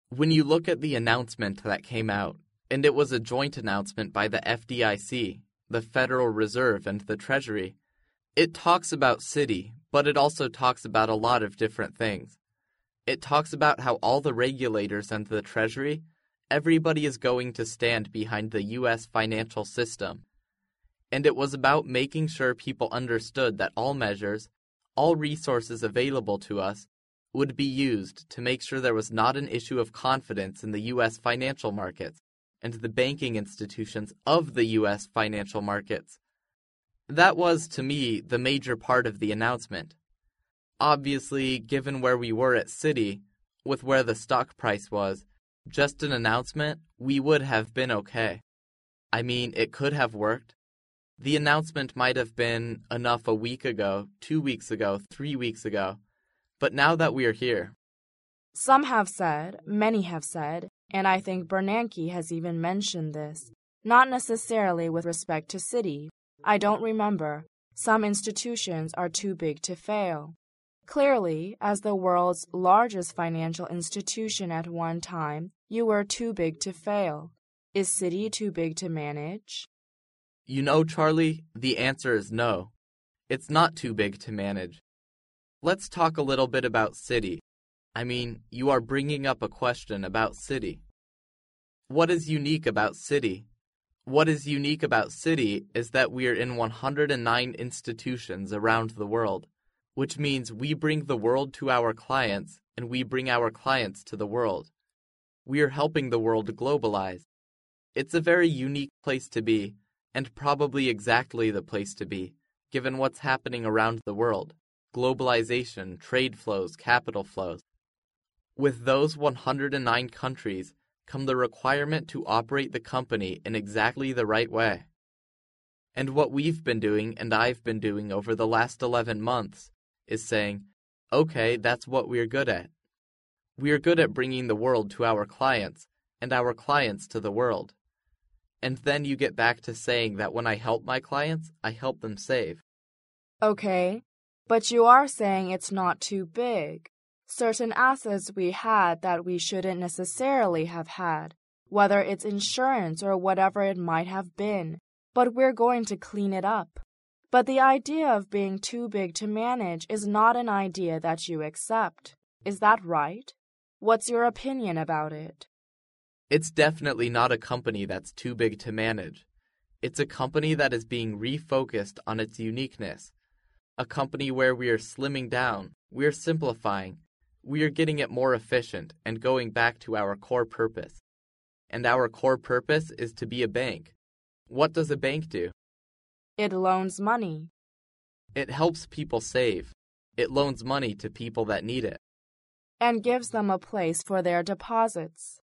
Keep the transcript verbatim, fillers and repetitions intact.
When you look at the announcement that came out, and it was a joint announcement by the F D I C, the Federal Reserve, and the Treasury, it talks about Citi, but it also talks about a lot of different things. It talks about how all the regulators and the Treasury, everybody is going to stand behind the U S financial system. And it was about making sure people understood that all measures, all resources available to us, would be used to make sure there was not an issue of confidence in the U S financial markets and the banking institutions of the U S financial markets. That was, to me, the major part of the announcement. Obviously, given where we were at Citi, with where the stock price was, just an announcement, we would have been okay. I mean, it could have worked. The announcement might have been enough a week ago, two weeks ago, three weeks ago. But now that we are here. Some have said, many have said, and I think Bernanke has even mentioned this, not necessarily with respect to Citi. I don't remember. Some institutions are too big to fail. Clearly, as the world's largest financial institution at one time, you were too big to fail. Is Citi too big to manage? You know, Charlie, the answer is no. It's not too big to manage. Let's talk a little bit about Citi. I mean, you are bringing up a question about Citi. What is unique about Citi? What is unique about Citi is that we are in one hundred nine institutions around the world, which means we bring the world to our clients and we bring our clients to the world. We are helping the world globalize. It's a very unique place to be, and probably exactly the place to be, given what's happening around the world. Globalization, trade flows, capital flows. With those one hundred nine countries come the requirement to operate the company in exactly the right way. And what we've been doing and I've been doing over the last eleven months is saying, okay, that's what we're good at. We're good at bringing the world to our clients and our clients to the world. And then you get back to saying that when I help my clients, I help them save. Okay. But you are saying it's not too big. Certain assets we had that we shouldn't necessarily have had, whether it's insurance or whatever it might have been, but we're going to clean it up. But the idea of being too big to manage is not an idea that you accept. Is that right? What's your opinion about it? It's definitely not a company that's too big to manage. It's a company that is being refocused on its uniqueness. A company where we are slimming down, we are simplifying, we are getting it more efficient and going back to our core purpose. And our core purpose is to be a bank. What does a bank do? It loans money. It helps people save. It loans money to people that need it. And gives them a place for their deposits.